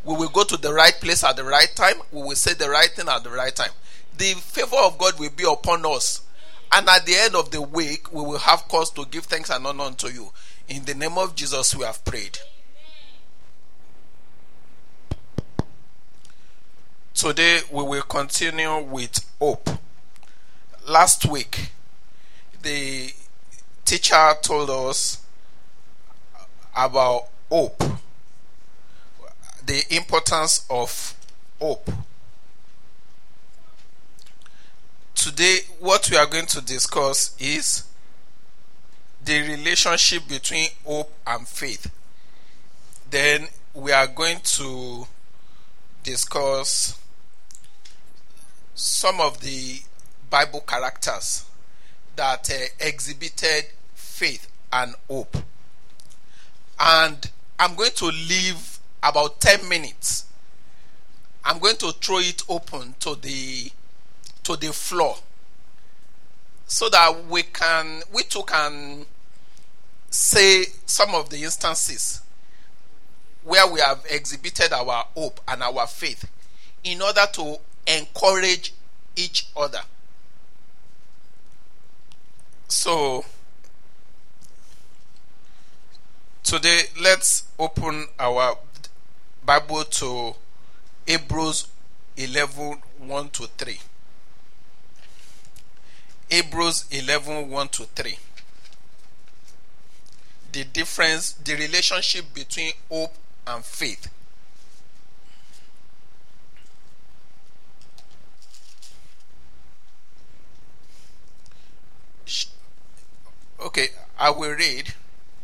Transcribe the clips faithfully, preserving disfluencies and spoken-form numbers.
We will go to the right place at the right time. We will say the right thing at the right time. The favor of God will be upon us. And at the end of the week, we will have cause to give thanks and honor unto you. In the name of Jesus, we have prayed. Today, we will continue with hope. Last week, the teacher told us about hope, the importance of hope. Today, what we are going to discuss is the relationship between hope and faith. Then we are going to discuss some of the Bible characters that uh, exhibited faith and hope. And I'm going to leave about ten minutes. I'm going to throw it open to the to the floor so that we can we too can say some of the instances where we have exhibited our hope and our faith in order to encourage each other. So today, let's open our Bible to Hebrews eleven, one to three. Hebrews eleven, one to three. The difference, the relationship between hope and faith. Okay, I will read.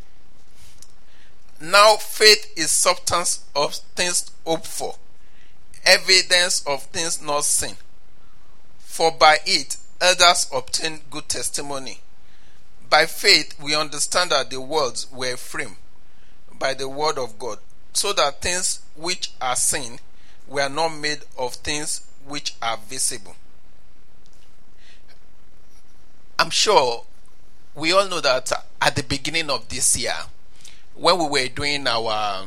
Now faith is substance of things hoped for, evidence of things not seen. For by it others obtain good testimony. By faith we understand that the worlds were framed by the word of God, so that things which are seen were not made of things which are visible. I'm sure we all know that at the beginning of this year, when we were doing our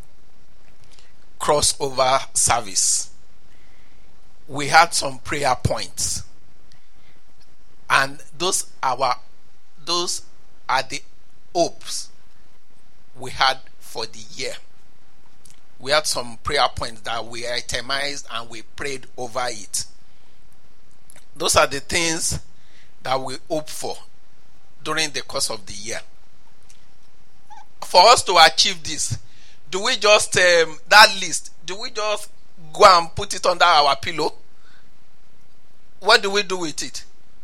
crossover service, we had some prayer points, and those are those are the hopes we had for the year. We had some prayer points that we itemized and we prayed over it. Those are the things that we hope for during the course of the year. For us to achieve this, do we just um, that list, do we just go and put it under our pillow? What do we do with it?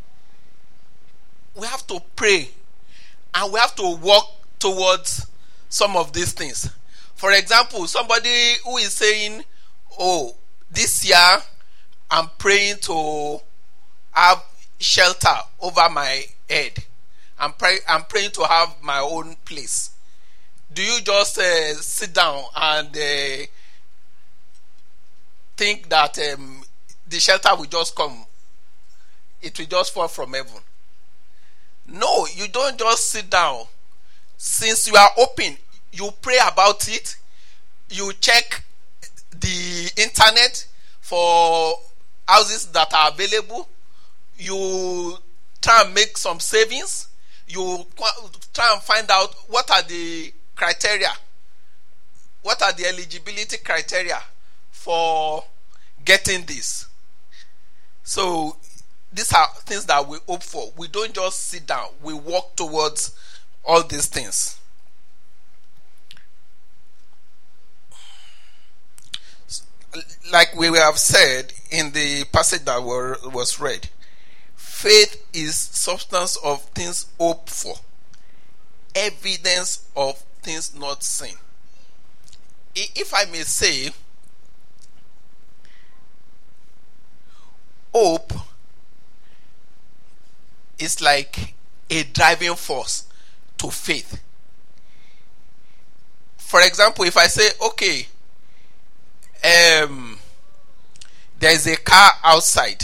We have to pray and we have to work towards some of these things. For example, somebody who is saying, oh, this year I'm praying to have shelter over my head. I'm, pray- I'm praying to have my own place. Do you just uh, sit down and uh, think that um, the shelter will just come? It will just fall from heaven. No, you don't just sit down. Since you are open, you pray about it. You check the internet for houses that are available. You try and make some savings. You try and find out what are the criteria, what are the eligibility criteria for getting this. So these are things that we hope for. We don't just sit down. We work towards all these things. Like we have said in the passage that were, was read, faith is substance of things hoped for, evidence of things not seen. If I may say, hope is like a driving force to faith. For example, if I say, okay, um, there is a car outside,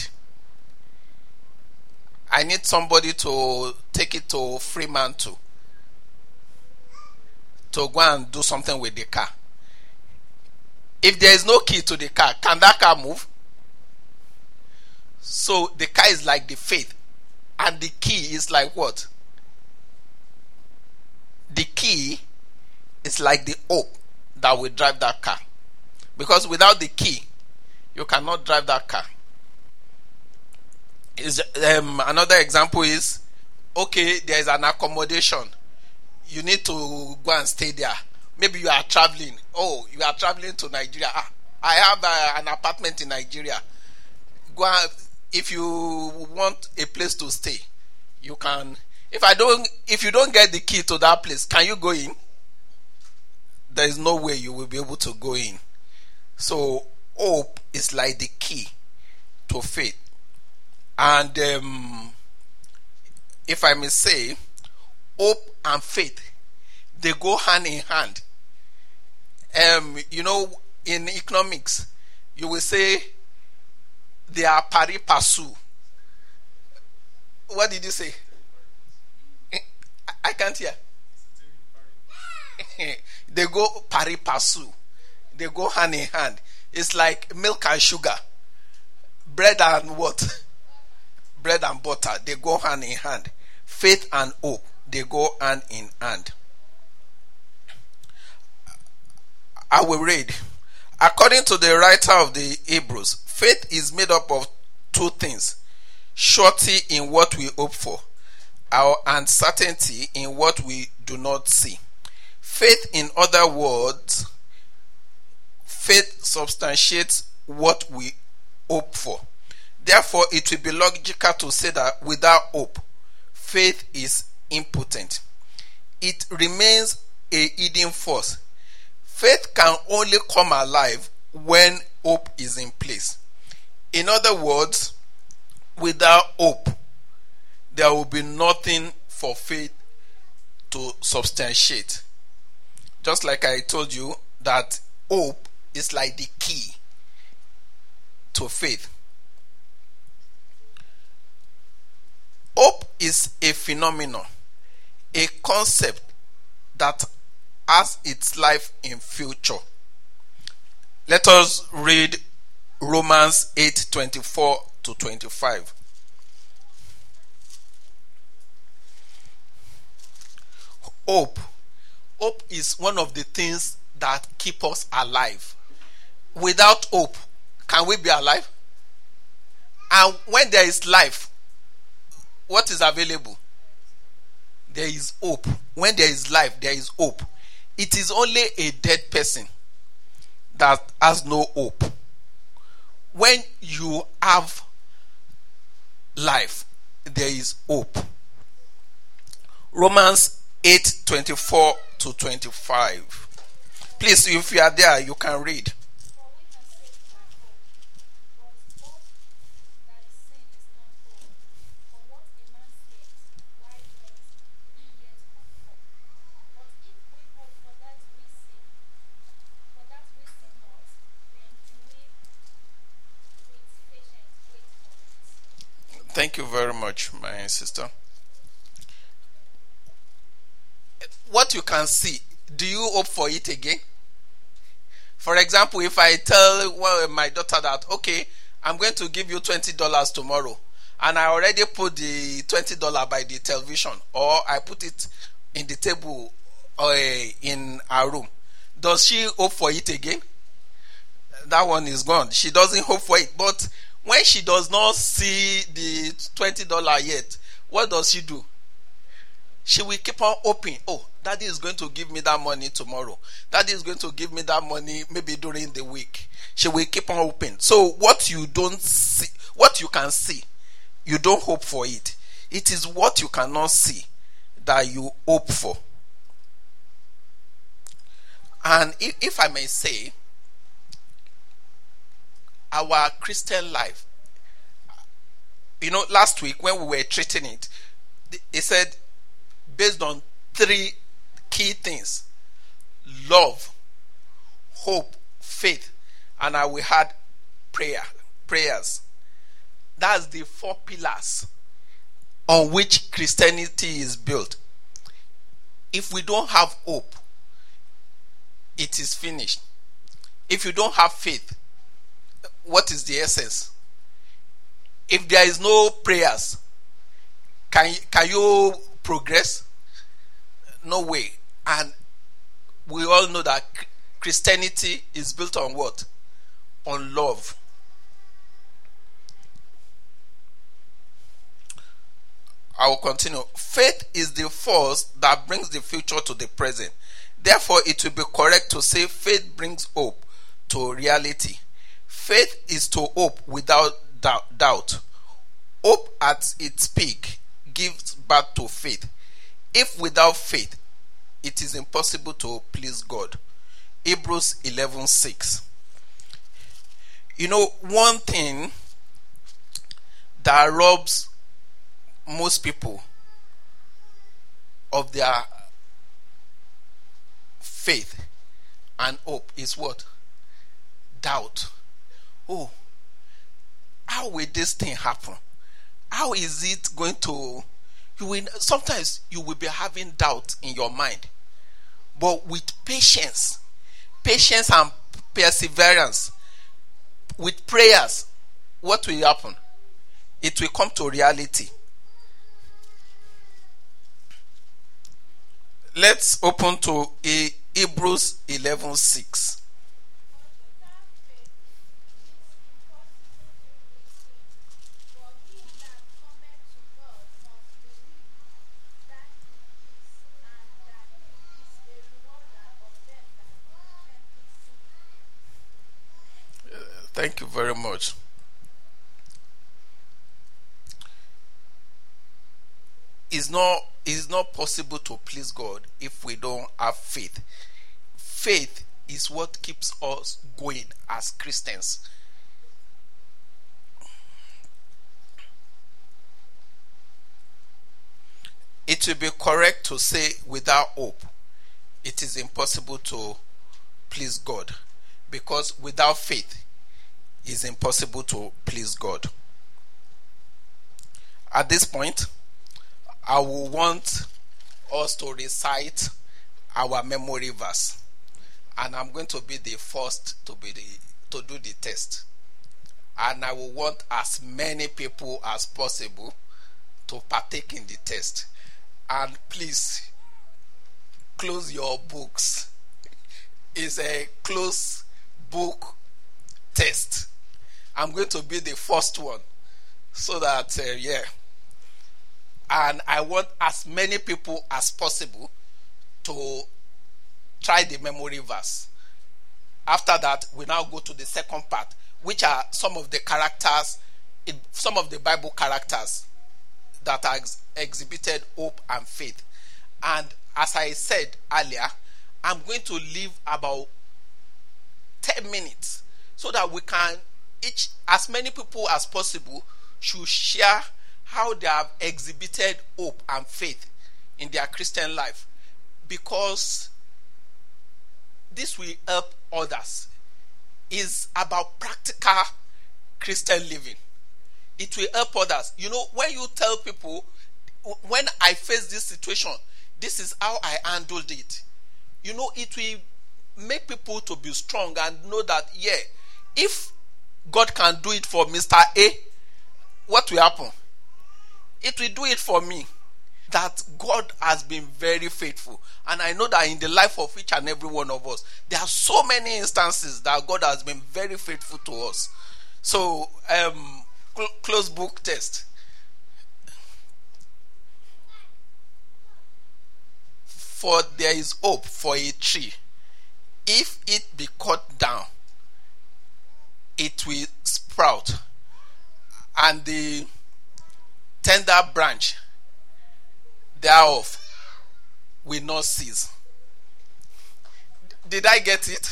I need somebody to take it to Fremantle to go and do something with the car. If there is no key to the car, can that car move? So the car is like the faith, and the key is like what? The key is like the hope that will drive that car. Because without the key, you cannot drive that car. Is um, another example is, okay, there is an accommodation. You need to go and stay there. Maybe you are traveling. Oh, you are traveling to Nigeria. Ah, I have uh, an apartment in Nigeria. Go and, if you want a place to stay, you can. If I don't, if you don't get the key to that place, can you go in? There is no way you will be able to go in. So hope is like the key to faith. And um, if I may say, hope and faith, they go hand in hand. Um, you know, in economics, you will say they are pari passu. What did you say? I can't hear. They go pari passu. They go hand in hand. It's like milk and sugar, bread and what? Bread and butter. They go hand in hand. Faith and hope, they go hand in hand. I will read. According to the writer of the Hebrews, faith is made up of two things: surety in what we hope for, and certainty in what we do not see. Faith, in other words, faith substantiates what we hope for. Therefore, it will be logical to say that without hope, faith is impotent. It remains a hidden force. Faith can only come alive when hope is in place. In other words, without hope, there will be nothing for faith to substantiate. Just like I told you that hope is like the key to faith. Hope is a phenomenon, a concept that has its life in future. Let us read Romans eight twenty-four to twenty-five. Hope. Hope is one of the things that keep us alive. Without hope, can we be alive? And when there is life, what is available? There is hope. When there is life, there is hope. It is only a dead person that has no hope. When you have life, there is hope. Romans eight twenty-four to twenty-five. Please, if you are there, you can read. Thank you very much, my sister. What you can see, do you hope for it again? For example, if I tell well, my daughter that, okay, I'm going to give you twenty dollars tomorrow, and I already put the twenty dollars by the television, or I put it in the table or uh, in our room, does she hope for it again? That one is gone. She doesn't hope for it. But when she does not see the twenty dollars yet, what does she do? She will keep on hoping. Oh, daddy is going to give me that money tomorrow. Daddy is going to give me that money maybe during the week. She will keep on hoping. So what you don't see, what you can see, you don't hope for it. It is what you cannot see that you hope for. And if, if I may say, our Christian life, you know, last week when we were treating it, it said based on three key things: love, hope, faith, and I we had prayer, prayers. That's the four pillars on which Christianity is built. If we don't have hope, it is finished. If you don't have faith, what is the essence? If there is no prayers, can can you progress? No way. And we all know that Christianity is built on what? On love. I will continue. Faith is the force that brings the future to the present. Therefore, it will be correct to say faith brings hope to reality. Faith is to hope without doubt. Hope at its peak gives birth to faith. If without faith, it is impossible to please God. Hebrews eleven six. You know, one thing that robs most people of their faith and hope is what? Doubt. Oh, how will this thing happen? How is it going to? You will sometimes you will be having doubt in your mind, but with patience, patience and perseverance, with prayers, what will happen? It will come to reality. Let's open to a Hebrews eleven six. Thank you very much. It's not, it's not possible to please God if we don't have faith. Faith is what keeps us going as Christians. It will be correct to say without hope, it is impossible to please God. Because without faith, it's impossible to please God. At this point, I will want us to recite our memory verse. And I'm going to be the first to be the to do the test. And I will want as many people as possible to partake in the test. And please, close your books. It's a close book test. I'm going to be the first one. So that, uh, yeah. And I want as many people as possible to try the memory verse. After that, we now go to the second part, which are some of the characters, in some of the Bible characters that are ex- exhibited hope and faith. And as I said earlier, I'm going to leave about ten minutes so that we can each, as many people as possible, should share how they have exhibited hope and faith in their Christian life, because this will help others. It's about practical Christian living. It will help others. You know, when you tell people, when I face this situation, this is how I handled it. You know, it will make people to be strong and know that, yeah, if God can do it for Mister A, what will happen? It will do it for me. That God has been very faithful. And I know that in the life of each and every one of us, there are so many instances that God has been very faithful to us. So, um, cl- close book test. For there is hope for a tree. If it be cut down, it will sprout, and the tender branch thereof will not cease. Did I get it?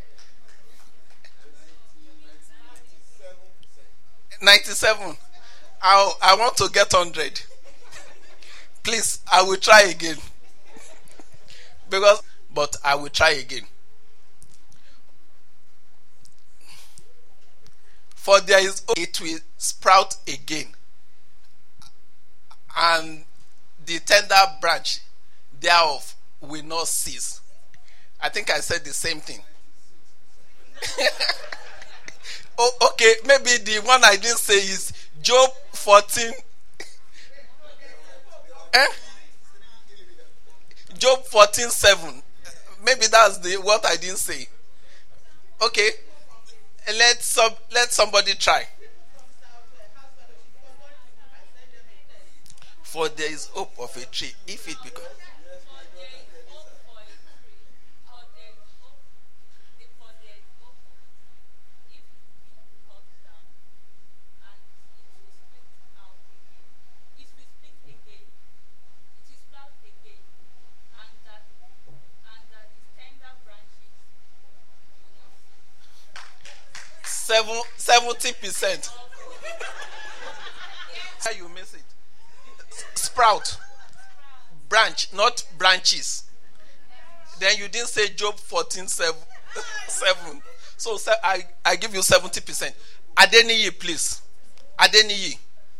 ninety-seven. I I want to get one hundred. Please, I will try again. Because, but I will try again. For there is hope, it will sprout again, and the tender branch thereof will not cease. I think I said the same thing. Oh, okay, maybe the one I didn't say is Job fourteen. Eh? Job fourteen seven. Maybe that's the what I didn't say. Okay, let some let somebody try. For there is hope of a tree if it becomes. Seven, seventy percent. How you miss it? Sprout, branch, not branches. Then you didn't say Job fourteen seven. seven. So I, I give you seventy percent. Adeniyi, please. Adeniyi.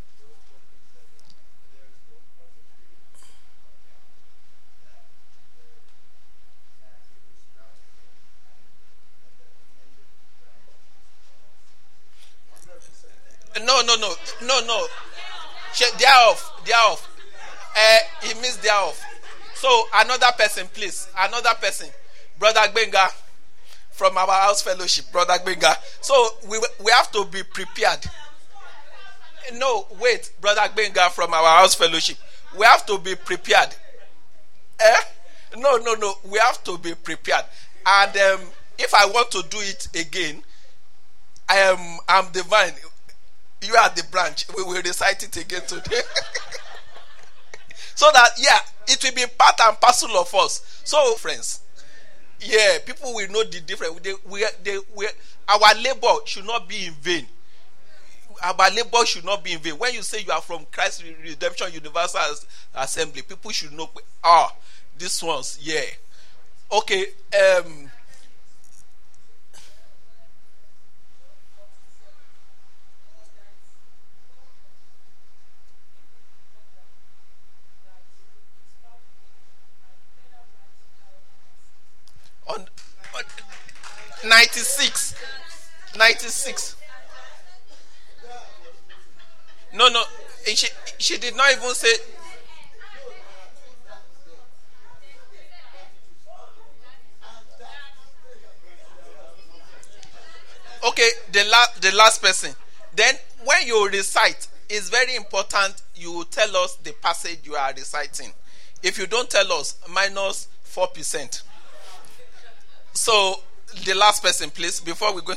No, no, no, no, no. They are off. They are off. Uh, he missed their off. So another person, please. Another person. Brother Gbenga from our house fellowship. Brother Gbenga. So we we have to be prepared. No, wait. Brother Gbenga from our house fellowship. We have to be prepared. Eh? No, no, no. We have to be prepared. And um, if I want to do it again, I am I'm the vine. You are the branch. We will recite it again today. So that, yeah, it will be part and parcel of us. So, friends, yeah, people will know the difference. They, we, they, we, our labor should not be in vain. Our labor should not be in vain. When you say you are from Christ Redemption Universal Assembly, people should know, ah, this one's, yeah. Okay, um, on, on ninety-six. ninety-six. No, no. She, she did not even say. Okay, the last the last person. Then when you recite, it's very important you tell us the passage you are reciting. If you don't tell us, minus four percent. So the last person, please, before we go.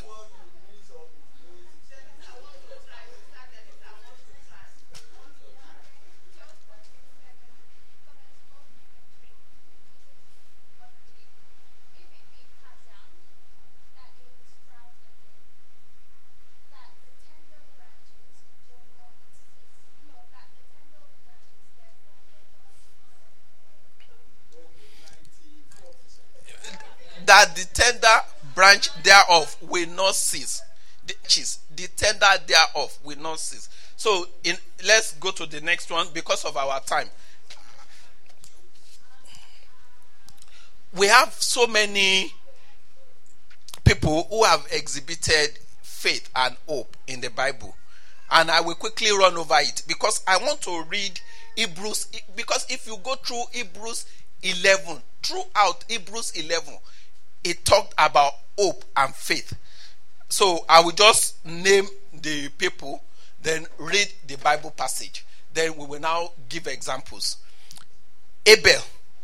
That the tender branch thereof will not cease. The, geez, the tender thereof will not cease. So in, let's go to the next one because of our time. We have so many people who have exhibited faith and hope in the Bible. And I will quickly run over it because I want to read Hebrews. Because if you go through Hebrews eleven, throughout Hebrews eleven, it talked about hope and faith. So I will just name the people, then read the Bible passage. Then we will now give examples. Abel.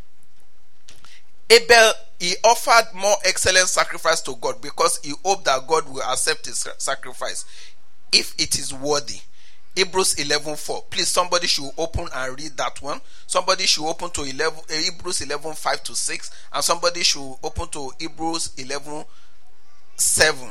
Abel, he offered more excellent sacrifice to God because he hoped that God will accept his sacrifice if it is worthy. Hebrews eleven four. Please, somebody should open and read that one. Somebody should open to eleven, uh, Hebrews eleven five to six. And somebody should open to Hebrews eleven seven.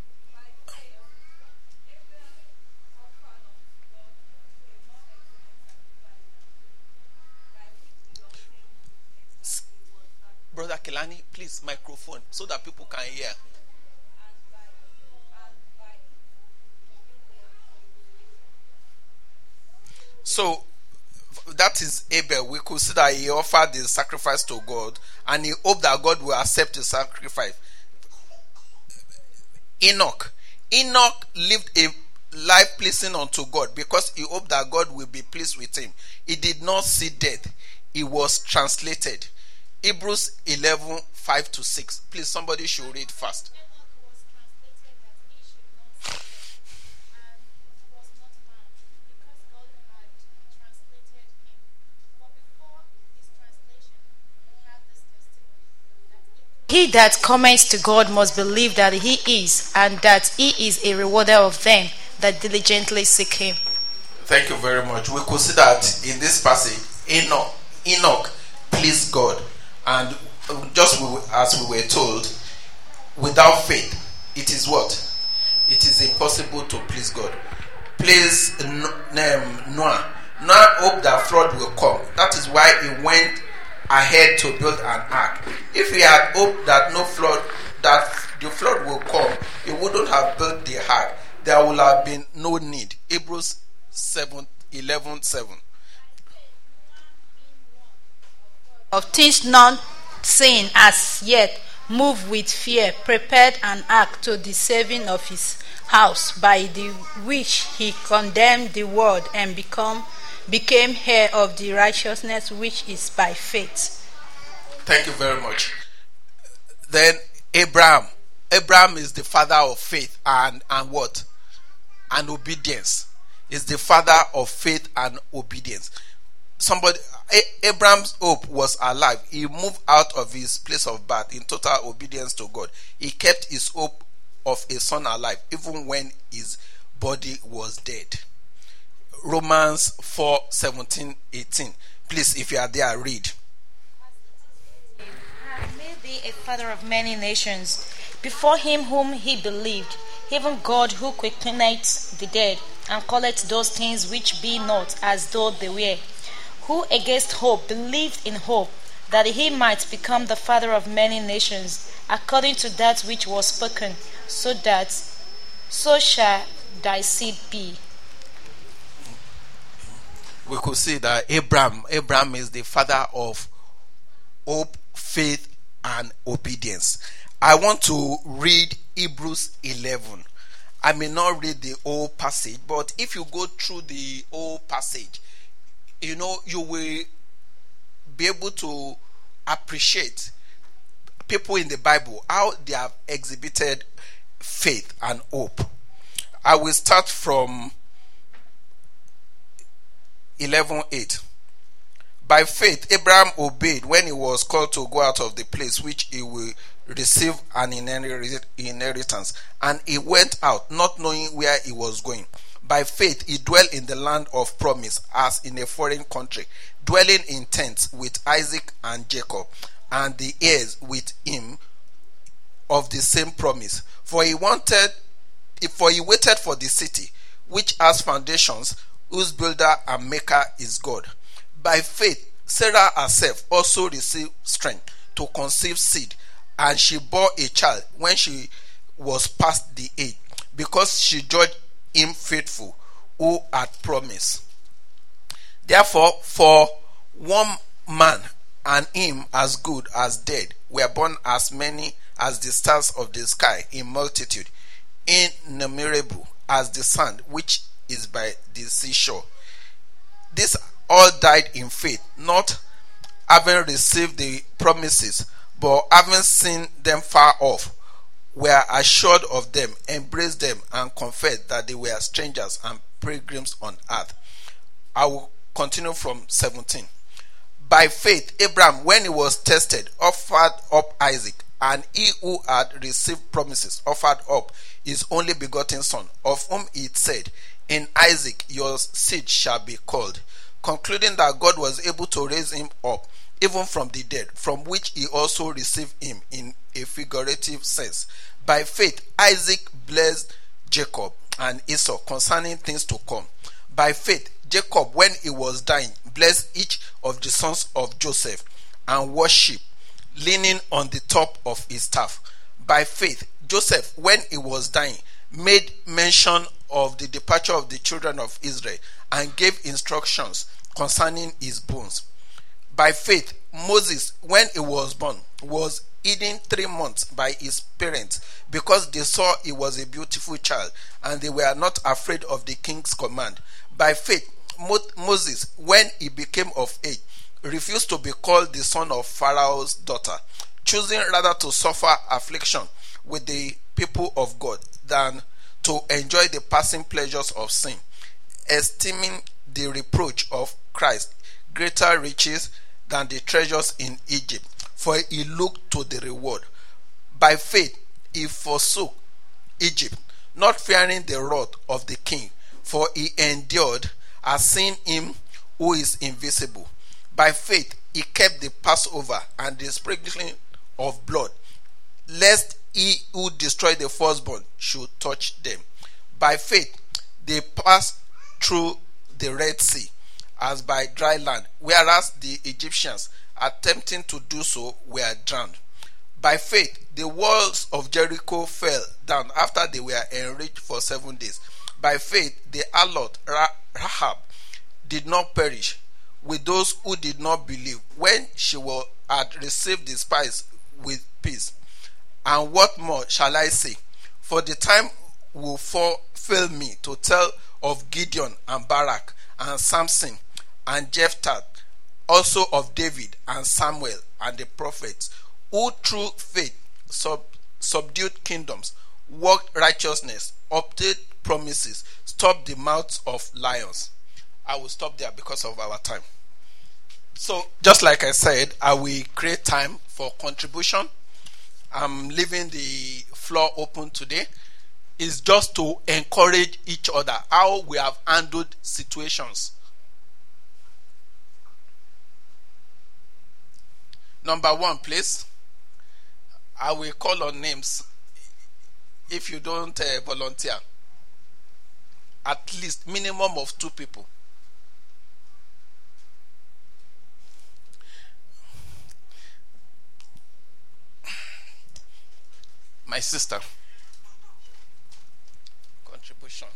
Brother Kelani, please, microphone so that people can hear. So that is Abel. We could see that he offered the sacrifice to God and he hoped that God will accept the sacrifice. Enoch. Enoch lived a life pleasing unto God because he hoped that God will be pleased with him. He did not see death. He was translated. Hebrews eleven, five to six. Please, somebody should read fast. He that cometh to God must believe that he is, and that he is a rewarder of them that diligently seek him. Thank you very much. We could see that in this passage, Enoch, Enoch pleased God. And just as we were told, without faith, it is what? It is impossible to please God. Please Noah. Noah hoped that flood will come. That is why he went ahead to build an ark. If he had hoped that no flood, that the flood will come, he wouldn't have built the ark. There would have been no need. Hebrews seven, eleven, seven. Of things not seen as yet, moved with fear, prepared an ark to the saving of his house, by the which he condemned the world and become became heir of the righteousness which is by faith. Thank you very much. Then Abraham. Abraham is the father of faith and, and what? And obedience. Is the father of faith and obedience. Somebody, Abraham's hope was alive. He moved out of his place of birth in total obedience to God. He kept his hope of a son alive even when his body was dead. Romans four, seventeen, eighteen. Please, if you are there, read. Have made thee a father of many nations, before him whom he believed, even God who quickeneth the dead, and calleth those things which be not as though they were, who against hope believed in hope, that he might become the father of many nations, according to that which was spoken, so that so shall thy seed be. We could see that Abraham, Abraham is the father of hope, faith, and obedience. I want to read Hebrews eleven. I may not read the whole passage, but if you go through the whole passage, you know, you will be able to appreciate people in the Bible, how they have exhibited faith and hope. I will start from eleven eight. By faith, Abraham obeyed when he was called to go out of the place which he will receive an inheritance, and he went out, not knowing where he was going. By faith, he dwelt in the land of promise, as in a foreign country, dwelling in tents with Isaac and Jacob, and the heirs with him of the same promise. For he wanted, for he waited for the city which has foundations, whose builder and maker is God. By faith, Sarah herself also received strength to conceive seed, and she bore a child when she was past the age, because she judged him faithful who had promised. Therefore, for one man, and him as good as dead, were born as many as the stars of the sky in multitude, innumerable as the sand which is by the seashore. These all died in faith, not having received the promises, but having seen them far off, were assured of them, embraced them, and confessed that they were strangers and pilgrims on earth. I will continue from seventeen. By faith, Abraham, when he was tested, offered up Isaac, and he who had received promises offered up his only begotten son, of whom he said, in Isaac your seed shall be called, concluding that God was able to raise him up, even from the dead, from which he also received him in a figurative sense. By faith, Isaac blessed Jacob and Esau concerning things to come. By faith, Jacob, when he was dying, blessed each of the sons of Joseph, and worshipped, leaning on the top of his staff. By faith, Joseph, when he was dying, made mention of the departure of the children of Israel, and gave instructions concerning his bones. By faith, Moses, when he was born, was hidden three months by his parents, because they saw he was a beautiful child, and they were not afraid of the king's command. By faith, Mo- Moses, when he became of age, refused to be called the son of Pharaoh's daughter, choosing rather to suffer affliction with the people of God than to enjoy the passing pleasures of sin, esteeming the reproach of Christ greater riches than the treasures in Egypt, for he looked to the reward. By faith he forsook Egypt, not fearing the wrath of the king, for he endured as seeing him who is invisible. By faith he kept the Passover and the sprinkling of blood, lest he who destroyed the firstborn should touch them. By faith they passed through the Red Sea as by dry land, whereas the Egyptians, attempting to do so, were drowned. By faith the walls of Jericho fell down after they were enriched for seven days. By faith the harlot Rahab did not perish with those who did not believe, when she was, had received the spies with peace. And what more shall I say? For the time will for, fail me to tell of Gideon and Barak and Samson and Jephthah, also of David and Samuel and the prophets, who through faith sub, subdued kingdoms, worked righteousness, obtained promises, stopped the mouths of lions. I will stop there because of our time. So, just like I said, I will create time for contribution. I'm leaving the floor open today. It's just to encourage each other how we have handled situations. Number one, please. I will call on names. If you don't uh, volunteer, at least minimum of two people. My sister. Contribution.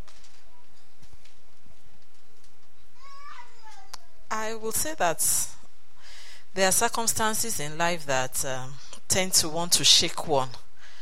I will say that there are circumstances in life that um, tend to want to shake one.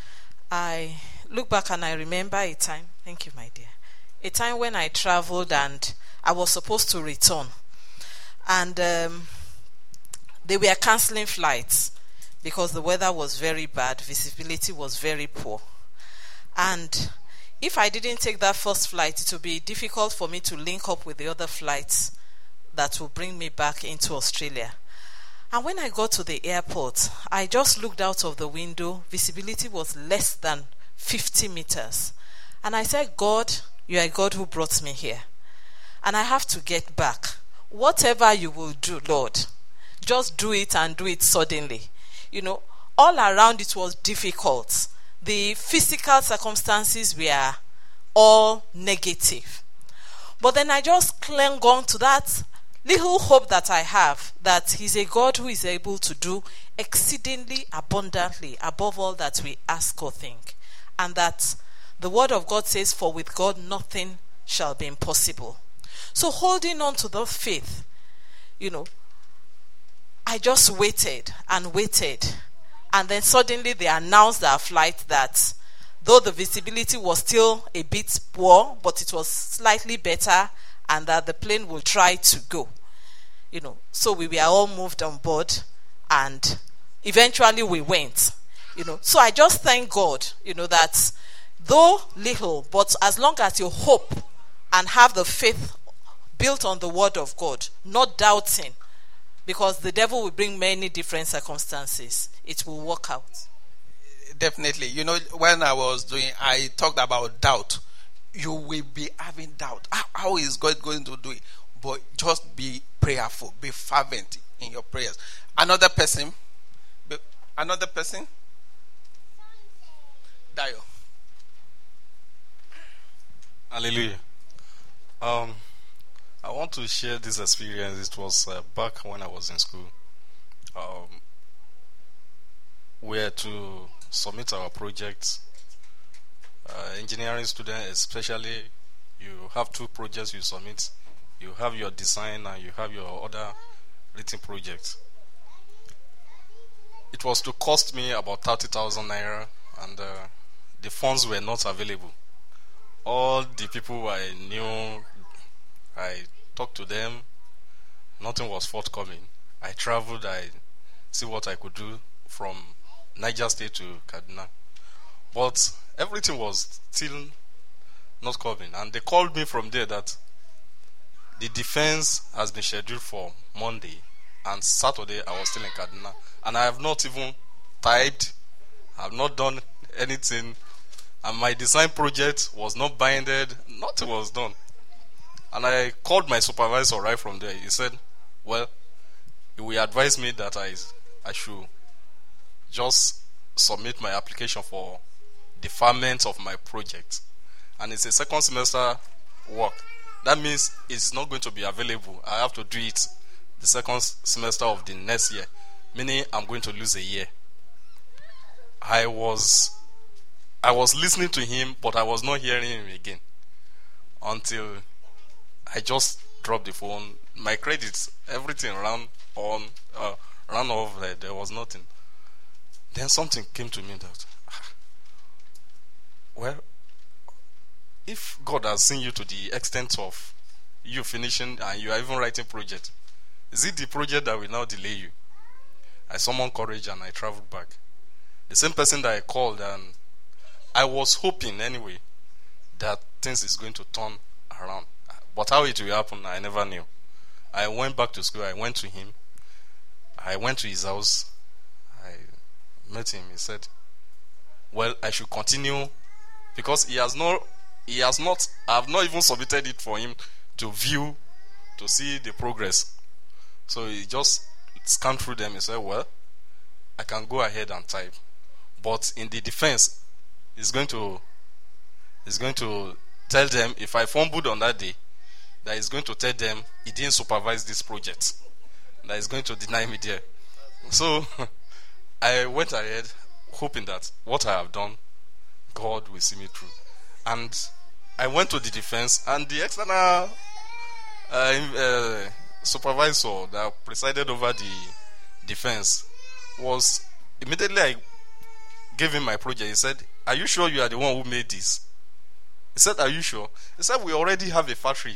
I look back and I remember a time, thank you my dear, a time when I traveled and I was supposed to return. And um, they were cancelling flights because the weather was very bad, visibility was very poor. And if I didn't take that first flight, it would be difficult for me to link up with the other flights that will bring me back into Australia. And when I got to the airport, I just looked out of the window. Visibility was less than fifty meters. And I said, God, you are a God who brought me here. And I have to get back. Whatever you will do, Lord, just do it and do it suddenly. You know, all around it was difficult. The physical circumstances were all negative. But then I just clung on to that little hope that I have, that he's a God who is able to do exceedingly abundantly above all that we ask or think. And that the word of God says, for with God nothing shall be impossible. So holding on to the faith, you know, I just waited and waited. And then suddenly they announced our flight that though the visibility was still a bit poor, but it was slightly better, and that the plane will try to go. You know, so we were all moved on board, and eventually we went. You know, so I just thank God, you know, that though little, but as long as you hope and have the faith built on the word of God, not doubting, because the devil will bring many different circumstances, it will work out. Definitely. You know, when I was doing, I talked about doubt. You will be having doubt. How, how is God going to do it? But just be prayerful. Be fervent in your prayers. Another person. Another person. Dio. Hallelujah. Um, I want to share this experience. It was uh, back when I was in school. Um, we had to submit our projects. Uh, engineering student, especially, you have two projects you submit. You have your design and you have your other written projects. it was to cost me about thirty thousand naira, and uh, the funds were not available. All the people I knew, I talked to them, nothing was forthcoming. I traveled, I see what I could do from Niger State to Kaduna. But everything was still not coming. And they called me from there that the defense has been scheduled for Monday, and Saturday I was still in Kaduna. And I have not even typed, I have not done anything. And my design project was not binded, nothing was done. And I called my supervisor right from there. He said, well, he will advise me that I, I should just submit my application for deferment of my project. And it's a second semester work. That means it's not going to be available. I have to do it the second semester of the next year, meaning I'm going to lose a year. I was I was listening to him, but I was not hearing him again until I just dropped the phone. My credits, everything ran on, uh, ran off. Uh, there was nothing. Then something came to me that, ah, well, if God has seen you to the extent of you finishing and you are even writing project, is it the project that will now delay you? I summoned courage and I traveled back. The same person that I called, and I was hoping anyway that things is going to turn around. But how it will happen, I never knew. I went back to school. I went to him. I went to his house. I met him. He said, well, I should continue because he has not, he has not, I have not even submitted it for him to view, to see the progress. So he just scanned through them. He said, well, I can go ahead and type. But in the defense, he's going to, he's going to tell them, if I fumbled on that day, that he's going to tell them he didn't supervise this project. That he's going to deny me there. So I went ahead hoping that what I have done, God will see me through. And I went to the defense, and the external uh, uh, supervisor that presided over the defense was, immediately I gave him my project. He said, are you sure you are the one who made this? He said, are you sure? He said, we already have a factory.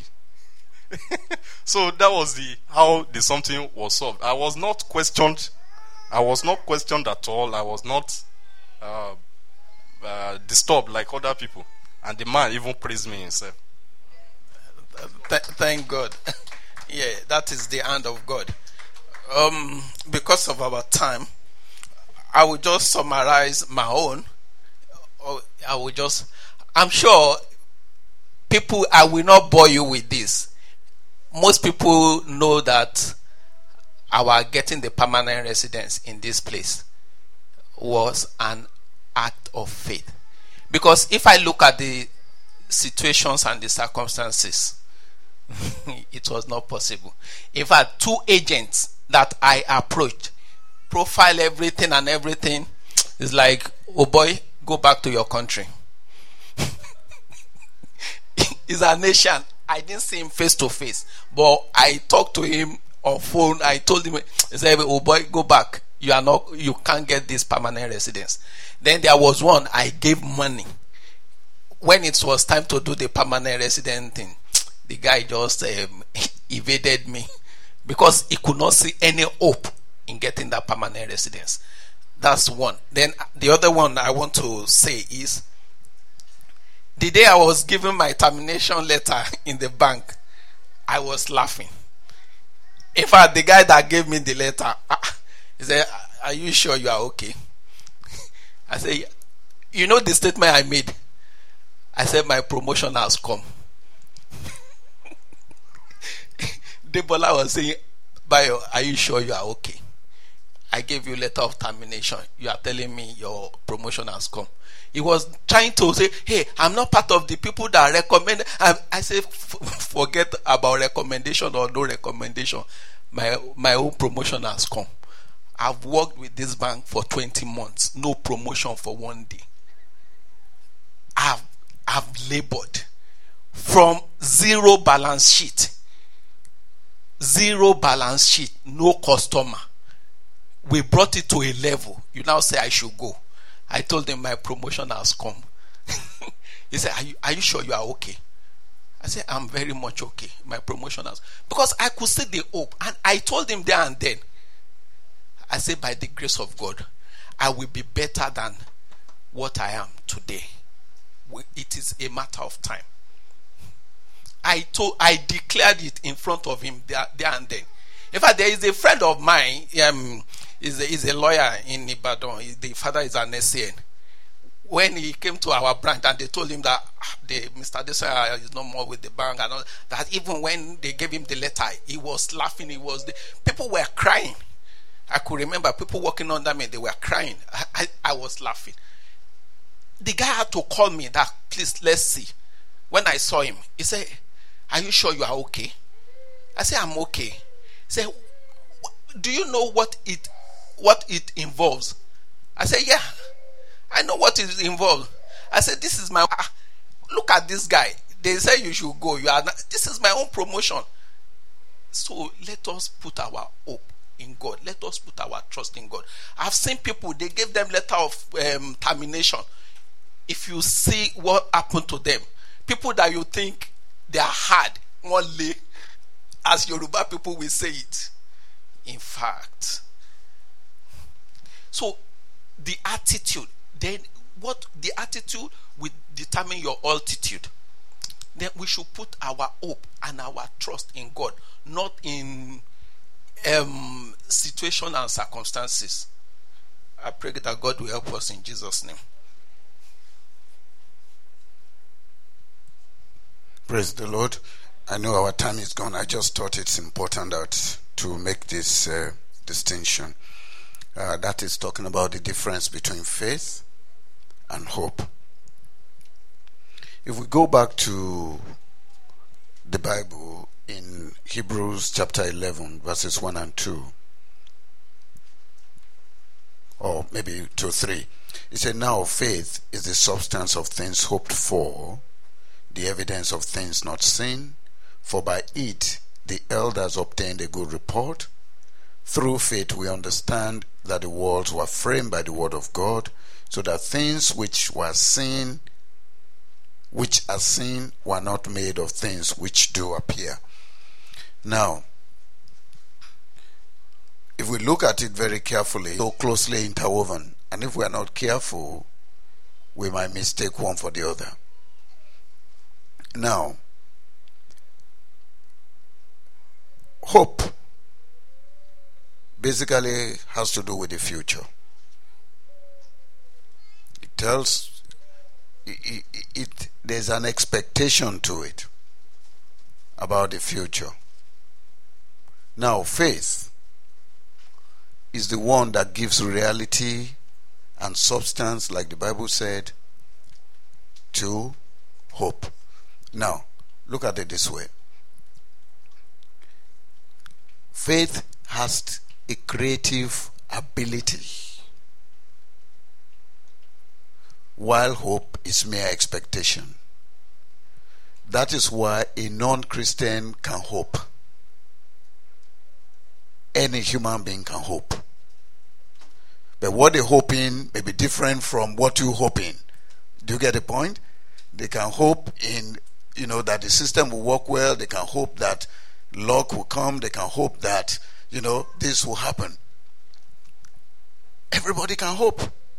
So that was the how the something was solved. I was not questioned. I was not questioned at all. I was not uh, uh, disturbed like other people. And the man even praised me himself. Th- thank God. Yeah, that is the hand of God. Um, because of our time, I will just summarize my own. I will just, I'm sure people, I will not bore you with this. Most people know that our getting the permanent residence in this place was an act of faith. Because if I look at the situations and the circumstances, it was not possible. In fact, two agents that I approached, profile everything and everything, is like, oh boy, go back to your country. It's a nation. I didn't see him face to face, but I talked to him on phone. I told him, I said, oh boy, go back. You are not, you can't get this permanent residence. Then there was one, I gave money. When it was time to do the permanent resident thing, the guy just um, evaded me because he could not see any hope in getting that permanent residence. That's one. Then the other one I want to say is, the day I was giving my termination letter in the bank, I was laughing. In fact, the guy that gave me the letter, he said, are you sure you are okay? I said, you know the statement I made? I said, my promotion has come. Debola was saying, Bayo, are you sure you are okay? I gave you a letter of termination. You are telling me your promotion has come. He was trying to say, hey, I'm not part of the people that recommend. I, I said, forget about recommendation or no recommendation. My my own promotion has come. I've worked with this bank for twenty months. No promotion for one day. I've, I've labored from zero balance sheet. Zero balance sheet. No customer. we brought it to a level. You now say I should go. I told him my promotion has come. He said, are you, are you sure you are okay? I said, I'm very much okay. My promotion has, because I could see the hope. And I told him there and then, I said, by the grace of God, I will be better than what I am today. It is a matter of time. I told, I declared it in front of him there, there and then. In fact, there is a friend of mine, um, is a, is a lawyer in Ibadan. The father is an S A N. When he came to our branch and they told him that the Mister Adesanya is no more with the bank, and all, that even when they gave him the letter, he was laughing. He was the, people were crying. I could remember people walking under me, they were crying. I, I, I was laughing. The guy had to call me that, please, let's see. When I saw him, he said, are you sure you are okay? I said, I'm okay. He said, do you know what it what it involves? I said, yeah, I know what is involved. I said, this is my, ah, look at this guy. They say you should go. You are not, this is my own promotion. So let us put our hope in God. Let us put our trust in God. I've seen people, they gave them letter of um, termination. If you see what happened to them, people that you think they are hard, one lay, as Yoruba people will say it. In fact, so the attitude, then what the attitude will determine your altitude. Then we should put our hope and our trust in God, not in um, situation and circumstances. I pray that God will help us in Jesus' name. Praise the Lord. I know our time is gone. I just thought it's important that to make this uh, distinction. Uh, that is talking about the difference between faith and hope. If we go back to the Bible in Hebrews chapter eleven, verses one and two, or maybe two or three, it said, now faith is the substance of things hoped for, the evidence of things not seen, for by it the elders obtained a good report. Through faith we understand that the worlds were framed by the word of God, so that things which were seen, which are seen, were not made of things which do appear. Now, if we look at it very carefully, so closely interwoven, and if we are not careful, we might mistake one for the other. Now, hope basically has to do with the future. It tells it, it, it there's an expectation to it about the future. Now, faith is the one that gives reality and substance, like the Bible said, to hope. Now, look at it this way. Faith has a creative ability, while hope is mere expectation. That is why a non-Christian can hope. Any human being can hope. But what they're hoping may be different from what you're hoping. Do you get the point? They can hope in, you know, that the system will work well. They can hope that luck will come. They can hope that, you know, this will happen. Everybody can hope.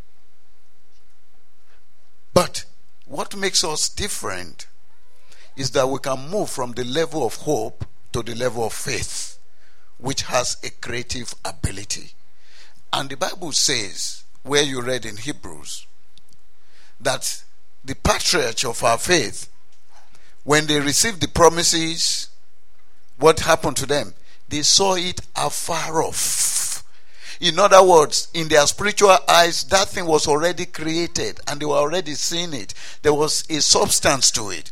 But what makes us different is that we can move from the level of hope to the level of faith, which has a creative ability. And the Bible says, where you read in Hebrews, that the patriarchs of our faith, when they received the promises, what happened to them? They saw it afar off. In other words, in their spiritual eyes, that thing was already created and they were already seeing it. There was a substance to it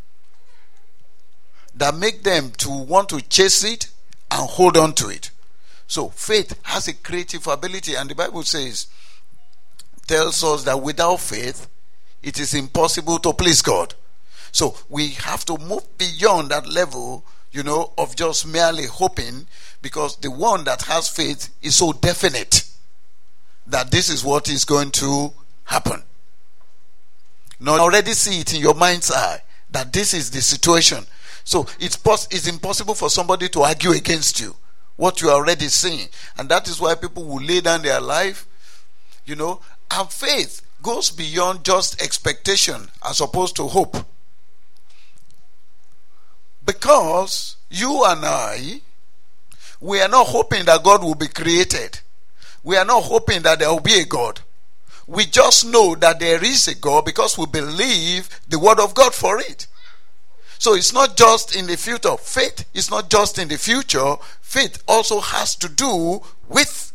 that made them to want to chase it and hold on to it. So faith has a creative ability, and the Bible says, tells us that without faith, it is impossible to please God. So we have to move beyond that level you know, of just merely hoping, because the one that has faith is so definite that this is what is going to happen. Now, you already see it in your mind's eye that this is the situation. So it's pos- it's impossible for somebody to argue against you, what you are already seeing. And that is why people will lay down their life, you know. And faith goes beyond just expectation as opposed to hope. Because you and I, we are not hoping that God will be created. We are not hoping that there will be a God. We just know that there is a God because we believe the word of God for it. So it's not just in the future. Faith is not just in the future. Faith also has to do with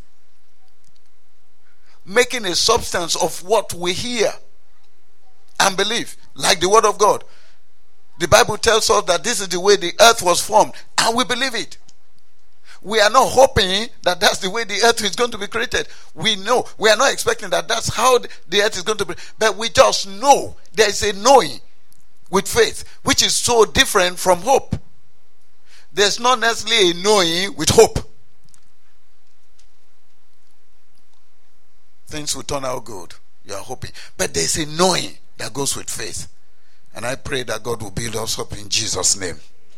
making a substance of what we hear and believe, like the word of God. The Bible tells us that this is the way the earth was formed, and we believe it. We are not hoping that that's the way the earth is going to be created. We know. We are not expecting that that's how the earth is going to be. But we just know. There is a knowing with faith, which is so different from hope. There's not necessarily a knowing with hope. Things will turn out good. You are hoping. But there's a knowing that goes with faith. And I pray that God will build us up in Jesus' name.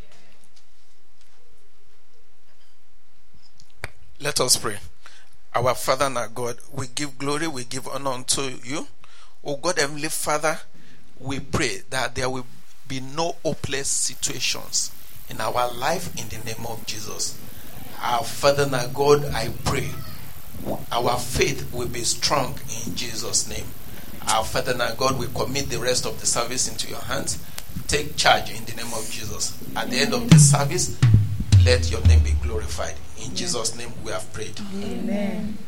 Let us pray. Our Father and our God, we give glory, we give honor unto you. Oh God, Heavenly Father, we pray that there will be no hopeless situations in our life in the name of Jesus. Our Father and our God, I pray our faith will be strong in Jesus' name. Our Father and our God, we commit the rest of the service into your hands. Take charge in the name of Jesus. At the end of the service, let your name be glorified. In Jesus' name we have prayed. Amen.